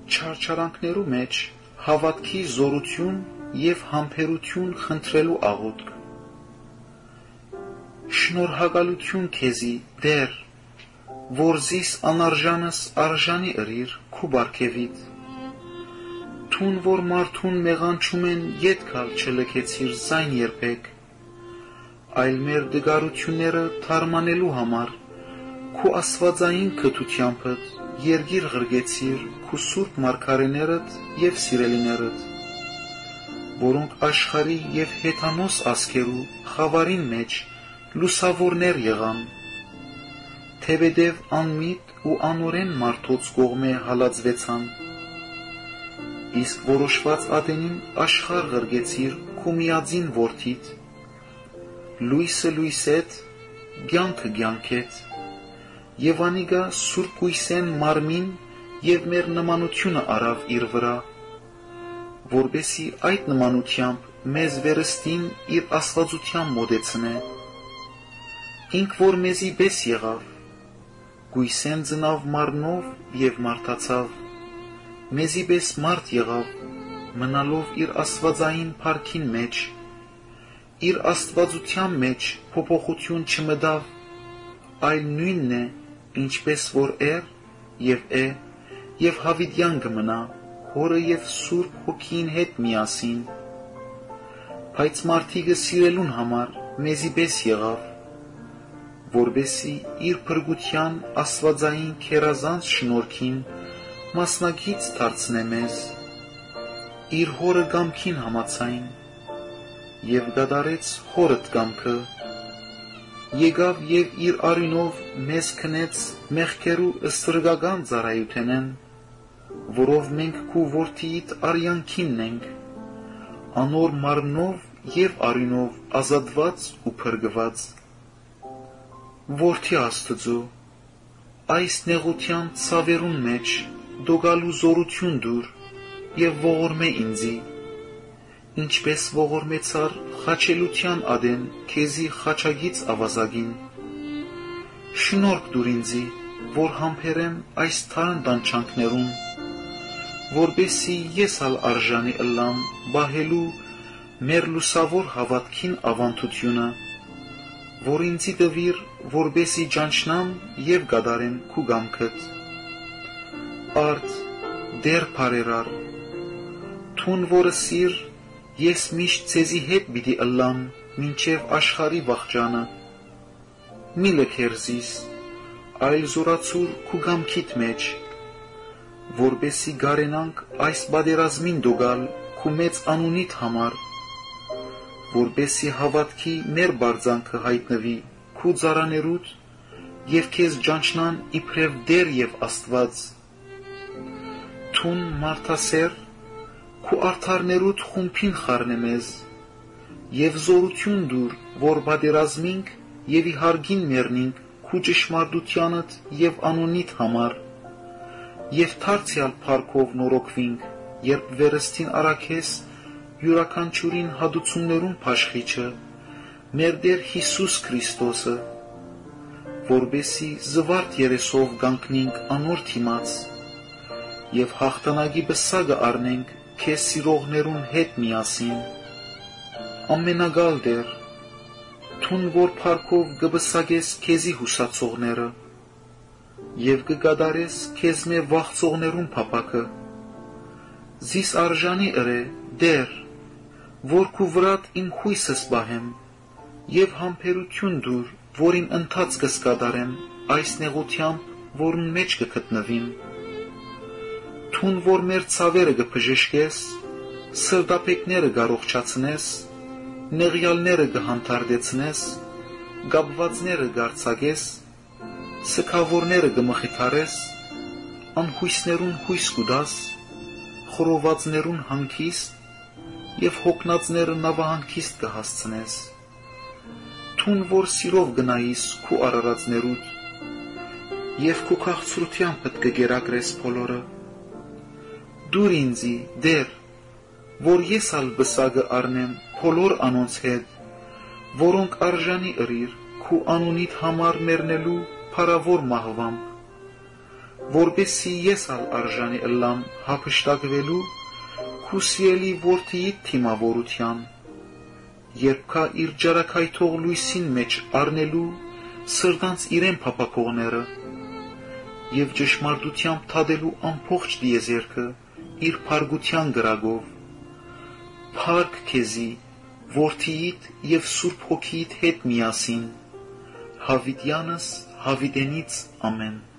չարչարանքներու մեջ հավատքի զորություն եւ համբերություն խնդրելու աղոթք։ Շնորհակալություն քեզի, Տեր, որ զիս անարժանս արժանի ըրիր քու բարգևիդ։ Թուն որ մարդուն մեղանչում են ետքալ չլքեցիր զայն երբեք, այլ մեր դգարությունները թարմանելու համար քու աստվածային քթությամբ երգիր ղրգեցիր քու սուրբ մարգարեներդ եւ սիրելիներդ, որոնք աշխարհի եւ հեթանոս ասկերու խավարին մեջ լուսավորներ եղան, թեբեդև անմիտ ու անորեն մարդոց կողմե հալածվեցան, իսկ որոշված ադենին աշխարհ ղրգեցիր քու միածին որդիդ, լույսը լույսեդ, կյանքը կյանքեդ, եւ անիգա սուրբ կույսեն մարմին եւ մեր նմանությունը արավ իր վրա, որբեսի այդ նմանությամբ մեզ վերստին իր աստվածության մոդեցնե, ինք որ մեզի բես եղավ, գույսեն ծնավ մարմնով եւ մարդացավ, մեզի պես մարդ եղավ, մնալով իր աստվածային փառքին մեջ, իր աստվածության մեջ փոփոխություն չմտավ, այլ նույնն է, ինչպես որ եւ եւ հավիտյան կմնա, հորը եւ սուրբ հոգին հետ միասին, բայց մարդիկը սիրելուն համար մեզի պես եղավ, որբեսի իր փրկության աստվածային քերազանց շնորհքին մասնակից դարձնե մեզ, իր հորը կամքին համաձայն, եւ գադարեց հորդ կամքը, եկավ եւ իր արյունով մեզ քնեց մեղքերու ստրգական ծառայութենեն, որով մենք քու որդիիդ արյանքինն ենք, անոր մարմնով եւ արյունով ազատված ու փրկված։ Որդի Աստծու, այս նեղության ցավերուն մեջ դոգալու զորություն դուր եւ ողորմե ինձի, ինչպես ողորմեցար խաչելության ադեն քեզի խաչագից ավազագին, շնորհք դուր ինձի, որ համբերեմ այս թարն տանչանքներուն, որբեսի ես ալ արժանի ըլլամ բահելու մեր լուսավոր հավատքին ավանդությունը, որ ինձի տվիր, որբեսի ճանչնամ եւ գադարեմ քու գամքդ։ Արդ դեր բարերար, թուն որը սիր, ես միշտ ցեզի հետ պիտի ըլլամ մինչև աշխարհի վախճանը, մի լքերզիս, այլ զորացուր քու գամքիդ մեջ, որբեսի գարենանք այս բادرազմին դոգալ քու մեծ անունիդ համար, որբեսի հավատքի մեր բարձանքը հայտնվի քու ծառաներուդ եւ քեզ ճանչնան իբրև դեր եւ Աստված, թուն մարդասեր քու արդարներուդ խումբին խառնե մեզ եւ զորություն դուր, որ բادرազմինք եւ իհարգին մեռնինք քու ճշմարտությանդ եւ անոնիդ համար եւ դարձյալ փառքով նորոգվինք, երբ վերստին արաքես յուրաքանչյուրին հադուցումներուն փաշխիչը մեր Տեր Հիսուս Քրիստոսը, որբեսի զվարթ երեսով գանքնինք անոր թիմաց եւ հաղթանակի բսակը առնենք քեզ սիրողներուն հետ միասին։ Ամենագալ Տեր, թուն որ փառքով կբսակես քեզի հուսացողները եւ կգադարես քեզ մե վախցողներուն փապակը, զիս արժանի ըրե Տեր, որ քու վրատ իմ հույսս բահեմ եւ համբերություն դուր, որ իմ ընթացքս կատարեմ այս նեղությամբ, որուն մեջ կգտնվիմ, թուն որ մեր ցավերը կբժշկես, սրտապեկները կառողջացնես, նեղյալները կհանդարտեցնես, գաբվածները կարձակես, սքավորները կմխիթարես, անհույսներուն հույս կուտաս, խռովվածներուն հանգիստ եւ հոգնածները նավահանգիստ կհասցնես, թուն որ սիրով գնայիս քու արարածներուդ եւ քու քաղցրությամբ կգերակրես բոլորը, դուր ինձի Տեր, որ ես ալ բսակը առնեմ բոլոր անոնց հետ, որոնք արժանի ըրիր քու անունիդ համար մեռնելու փառավոր մահվամբ, որբեսի ես ալ արժանի ըլլամ հափշտակվելու քու սիրելի որդիիդ թիմավորության, երբ կա իր ջարակայթող լույսին մեջ առնելու սրտանց իրեն փափակողները և ճշմարտությամբ թադելու ամբողջ դիեզերքը իր փարգության գրագով, փառք քեզի որդիիդ և Սուրբ Հոգիիդ հետ միասին, հավիտյանս հավիտենից ամեն։